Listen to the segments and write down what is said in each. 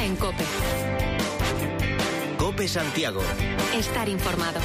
mañana en COPE. COPE Santiago. Estar informado.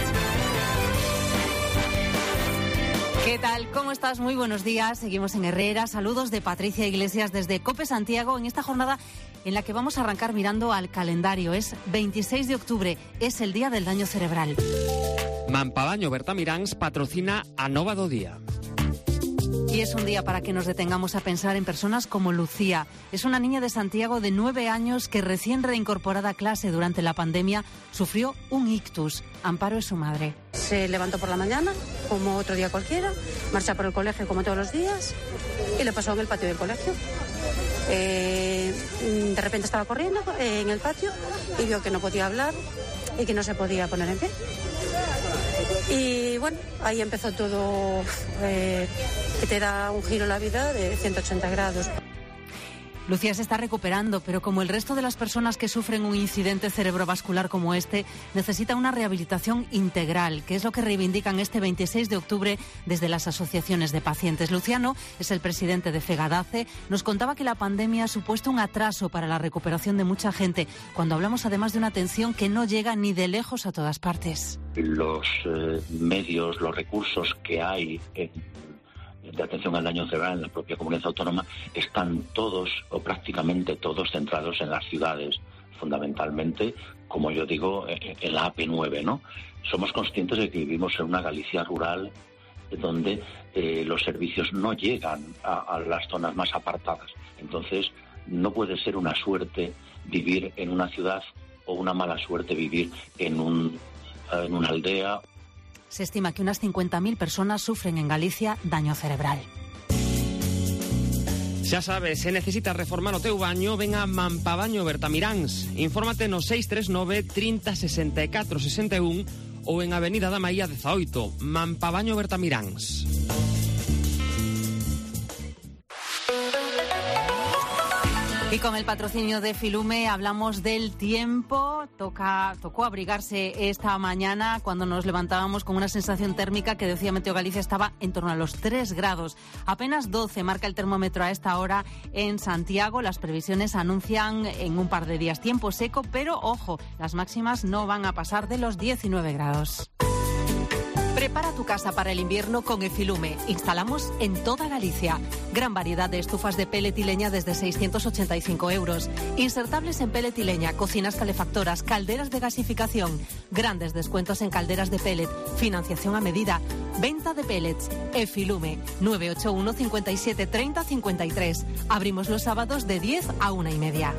¿Qué tal? ¿Cómo estás? Muy buenos días. Seguimos en Herrera. Saludos de Patricia Iglesias desde COPE Santiago en esta jornada en la que vamos a arrancar mirando al calendario. Es 26 de octubre, es el Día del Daño Cerebral. Mampabaño Bertamiráns patrocina a Nova do Día. Y es un día para que nos detengamos a pensar en personas como Lucía. Es una niña de Santiago de 9 años que recién reincorporada a clase durante la pandemia sufrió un ictus. Amparo es su madre. Se levantó por la mañana, como otro día cualquiera, marcha por el colegio como todos los días y le pasó en el patio del colegio. De repente estaba corriendo en el patio y vio que no podía hablar y que no se podía poner en pie. Y bueno, ahí empezó todo, que te da un giro en la vida de 180 grados. Lucía se está recuperando, pero como el resto de las personas que sufren un incidente cerebrovascular como este, necesita una rehabilitación integral, que es lo que reivindican este 26 de octubre desde las asociaciones de pacientes. Luciano es el presidente de FEGADACE. Nos contaba que la pandemia ha supuesto un atraso para la recuperación de mucha gente, cuando hablamos además de una atención que no llega ni de lejos a todas partes. Los medios, los recursos que hay de atención al daño cerebral en la propia comunidad autónoma están todos o prácticamente todos centrados en las ciudades, fundamentalmente, como yo digo, en la AP9, ¿no? Somos conscientes de que vivimos en una Galicia rural donde los servicios no llegan a las zonas más apartadas. Entonces, no puede ser una suerte vivir en una ciudad o una mala suerte vivir en una aldea. Se estima que unas 50.000 personas sufren en Galicia daño cerebral. Xa sabes, se necesitas reformar o teu baño, ven a Mampabaño Bertamiráns. Infórmate no 639 30 64 61 ou en Avenida da Maía 18, Mampabaño Bertamiráns. Y con el patrocinio de Filume hablamos del tiempo. Tocó abrigarse esta mañana cuando nos levantábamos con una sensación térmica que decía Meteo Galicia estaba en torno a los 3 grados. Apenas 12 marca el termómetro a esta hora en Santiago. Las previsiones anuncian en un par de días tiempo seco, pero ojo, las máximas no van a pasar de los 19 grados. Prepara tu casa para el invierno con Efilume. Instalamos en toda Galicia. Gran variedad de estufas de pellet y leña desde 685 euros. Insertables en pellet y leña, cocinas calefactoras, calderas de gasificación. Grandes descuentos en calderas de pellet. Financiación a medida. Venta de pellets. Efilume. 981 57 30 53. Abrimos los sábados de 10 a 1:30.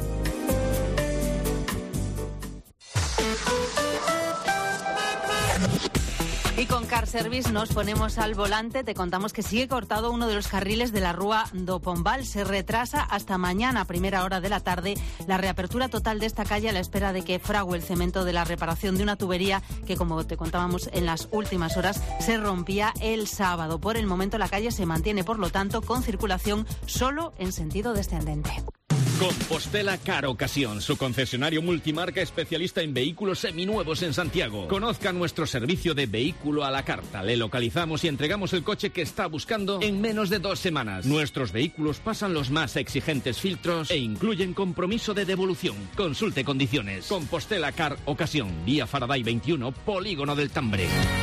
Y con Car Service nos ponemos al volante. Te contamos que sigue cortado uno de los carriles de la Rúa do Pombal. Se retrasa hasta mañana, primera hora de la tarde, la reapertura total de esta calle a la espera de que frague el cemento de la reparación de una tubería que, como te contábamos en las últimas horas, se rompía el sábado. Por el momento la calle se mantiene, por lo tanto, con circulación solo en sentido descendente. Compostela Car Ocasión, su concesionario multimarca especialista en vehículos seminuevos en Santiago. Conozca nuestro servicio de vehículo a la carta. Le localizamos y entregamos el coche que está buscando en menos de 2 semanas. Nuestros vehículos pasan los más exigentes filtros e incluyen compromiso de devolución. Consulte condiciones. Compostela Car Ocasión, vía Faraday 21, Polígono del Tambre.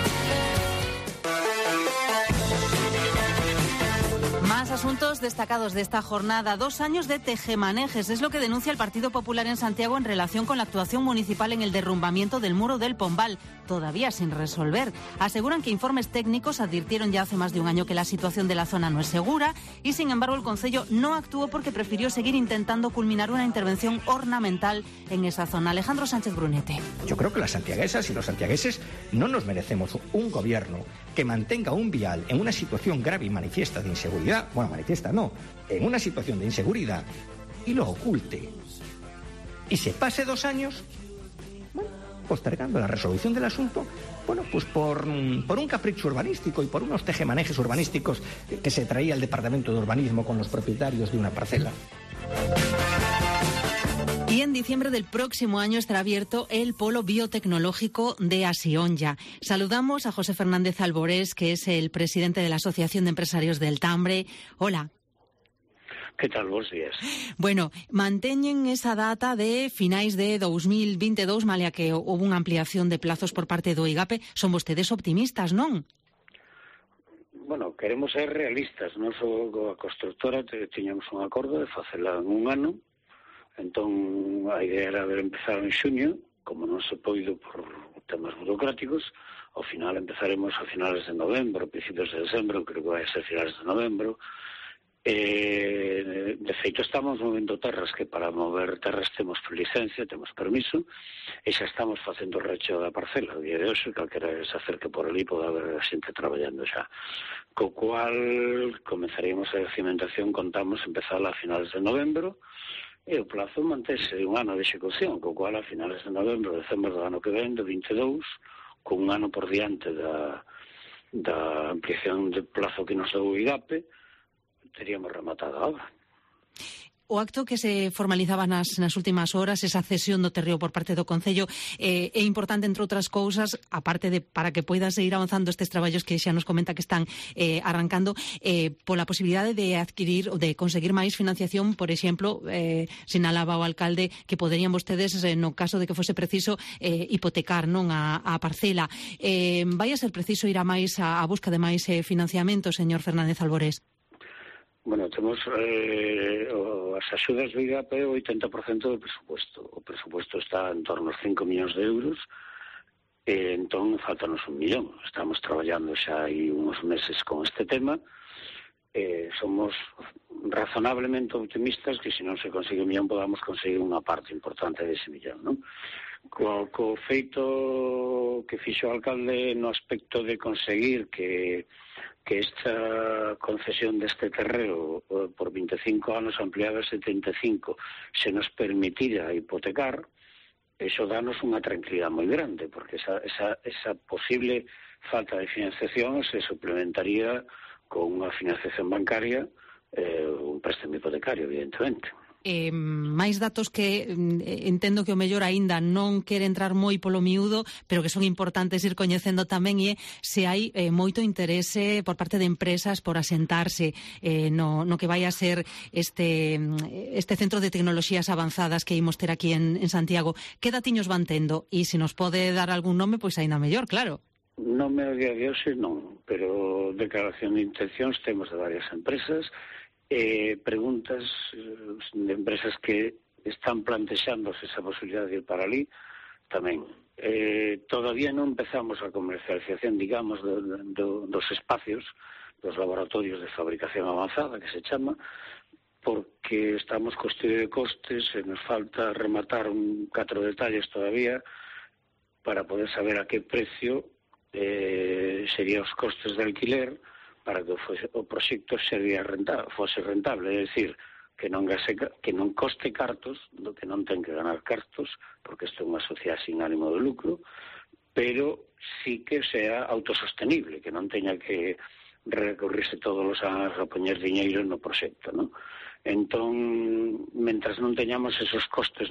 Más asuntos destacados de esta jornada. 2 años de tejemanejes es lo que denuncia el Partido Popular en Santiago en relación con la actuación municipal en el derrumbamiento del muro del Pombal, todavía sin resolver. Aseguran que informes técnicos advirtieron ya hace más de un año que la situación de la zona no es segura y, sin embargo, el concello no actuó porque prefirió seguir intentando culminar una intervención ornamental en esa zona. Alejandro Sánchez Brunete. Yo creo que las santiaguesas y los santiagueses no nos merecemos un gobierno que mantenga un vial en una situación grave y manifiesta de inseguridad. Bueno, manifiesta no, en una situación de inseguridad y lo oculte y se pase 2 años, bueno, postergando la resolución del asunto, bueno, pues por un capricho urbanístico y por unos tejemanejes urbanísticos que se traía el Departamento de Urbanismo con los propietarios de una parcela. Y en diciembre del próximo año estará abierto el Polo Biotecnológico de Asionja. Saludamos a José Fernández Alborés, que es el presidente de la Asociación de Empresarios del Tambre. Hola. Que tal, bons días. Bueno, manteñen esa data de finais de 2022, malia que houve unha ampliación de plazos por parte do IGAPE. Son vostedes optimistas, non? Bueno, queremos ser realistas. Nos a constructora tiñamos un acordo de facela en un ano. Entón, a idea era de empezar en xuño. Como non se poido por temas burocráticos, ao final empezaremos a finales de novembro, principios de decembro, creo que vai ser finales de novembro. De feito, estamos movendo terras, que para mover terras temos licencia, temos permiso, e xa estamos facendo o recheo da parcela. O día de hoxe, calquera se acerque por ali, pode haber xente traballando xa. Co cual, comenzaríamos a cimentación, contamos empezala a finales de novembro, e o plazo mantese un ano de execución, co cual a finales de novembro, decembro do ano que ven, do 22, con un ano por diante da ampliación de plazo que nos deu o IGAPE, teríamos rematada a obra. O acto que se formalizaba nas últimas horas, esa cesión do terreo por parte do Concello, é importante, entre outras cousas, aparte de para que poidan seguir avanzando estes traballos que xa nos comenta que están arrancando, pola posibilidade de adquirir ou de conseguir máis financiación. Por exemplo, sinalaba o alcalde que poderían vostedes, no caso de que fose preciso, hipotecar, non, a parcela. Vai a ser preciso ir a busca de máis financiamento, señor Fernández Alborés? Bueno, temos as axudas do IGAPE o 80% do presupuesto. O presupuesto está en torno aos 5 millóns de euros, e entón faltanos 1 millón. Estamos traballando xa hai uns meses con este tema. Somos razonablemente optimistas que se non se consigue 1 millón podamos conseguir unha parte importante dese millón, non? Co feito que fixo o alcalde no aspecto de conseguir que esta concesión deste terreo por 25 anos ampliada a 75 se nos permitira hipotecar, eso danos unha tranquilidade moi grande, porque esa posible falta de financiación se suplementaría con unha financiación bancaria, un préstamo hipotecario, evidentemente. Máis datos que entendo que o mellor aínda non quere entrar moi polo miúdo, pero que son importantes ir coñecendo tamén, e se hai moito interese por parte de empresas por asentarse no que vai a ser este centro de tecnoloxías avanzadas que imos ter aquí en Santiago. Que datiños van tendo? E se nos pode dar algún nome, pois aínda mellor, claro. Non me o día de hoxe non, pero declaración de intencións temos de varias empresas, preguntas de empresas que están plantexándose esa posibilidade de ir para ali tamén. Todavía non empezamos a comercialización, digamos, dos espacios, dos laboratorios de fabricación avanzada, que se chama, porque estamos co estudio de costes e nos falta rematar 4 detalles todavía para poder saber a que precio serían os costes de alquiler para que o proxecto fose rentable, é dicir, que non coste cartos, do que non ten que ganar cartos, porque isto é unha sociedade sin ánimo de lucro, pero sí que sea autosostenible, que non teña que recurrirse todos os anos a poñer diñeiro no proxecto, non? Entón, mentras non teñamos esos costes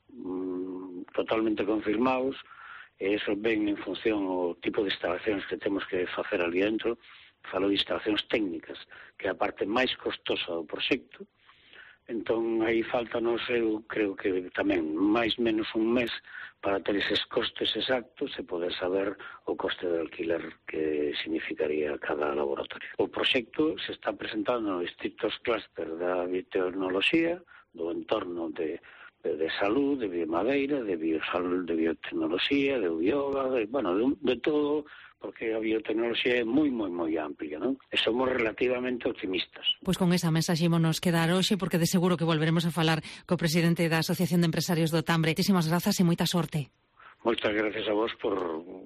totalmente confirmados, e eso ven en función o tipo de instalacións que temos que facer ali dentro. Falo de instalacións técnicas, que é a parte máis costosa do proxecto. Entón, aí faltanos, eu creo que tamén máis menos un mes para ter eses costes exactos e poder saber o coste de alquiler que significaría cada laboratorio. O proxecto se está presentando nos distintos clúster da biotecnoloxía, do entorno de salud, de biomadeira, de biotecnoloxía, de bioga, de todo, porque a biotecnoloxía é moi, moi, moi amplia, non? E somos relativamente optimistas. Pois con esa mensaxe nos quedar hoxe, porque de seguro que volveremos a falar co presidente da Asociación de Empresarios do Tambre. Moitísimas grazas e moita sorte. Moitas gracias a vos por...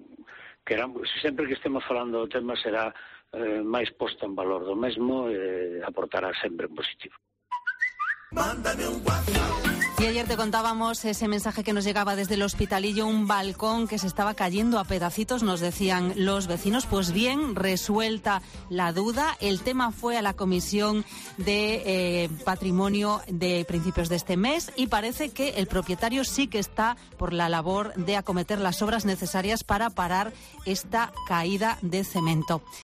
Sempre que estemos falando do tema será máis posta en valor do mesmo e aportará sempre en positivo. Mándame un WhatsApp. Y ayer te contábamos ese mensaje que nos llegaba desde el Hospitalillo, un balcón que se estaba cayendo a pedacitos, nos decían los vecinos. Pues bien, resuelta la duda. El tema fue a la Comisión de Patrimonio de principios de este mes y parece que el propietario sí que está por la labor de acometer las obras necesarias para parar esta caída de cemento.